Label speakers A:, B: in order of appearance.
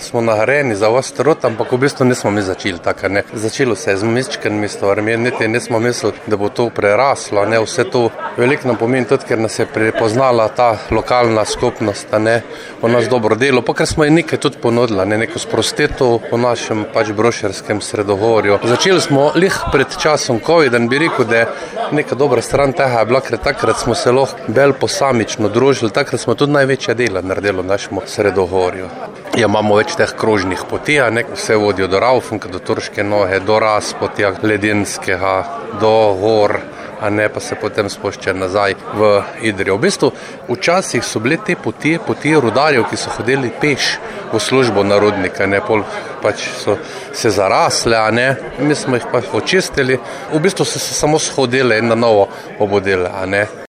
A: smo nagrajeni za Osterod, ampak v bistvu nismo mi začeli tako, ne. Začelo se je z miščkenimi stvarmi, niti nismo mislili, da bo to preraslo, ne. Vse to veliko nam pomeni tudi, ker nas je prepoznala ta lokalna skupnost, ne, v nas dobro delo, pa ker smo ji nekaj tudi ponudili, ne, neko sprostitev v našem pač Brošerskem Sredogorju. Začeli smo lih pred časom COVID, bi rekel, da je neka dobra stran tega je bila, ker takrat smo se lahko bolj posamično družili, takrat smo tudi največja dela naredili v našem Sredogorju. Ja, imamo več teh krožnih poti, ne, vse vodijo do Raufonka, do Turške Noge, do Razpotja, Ledinskega, do Gor, a ne pa se potem spušča nazaj v Idrijo. V bistvu, včasih so bile te poti rudarjev, ki so hodili peš v službo na rudnika, ne, pol pač so se zarasle, a ne, mi smo jih pač očistili, v bistvu so se samo shodile in na novo obudile, a ne.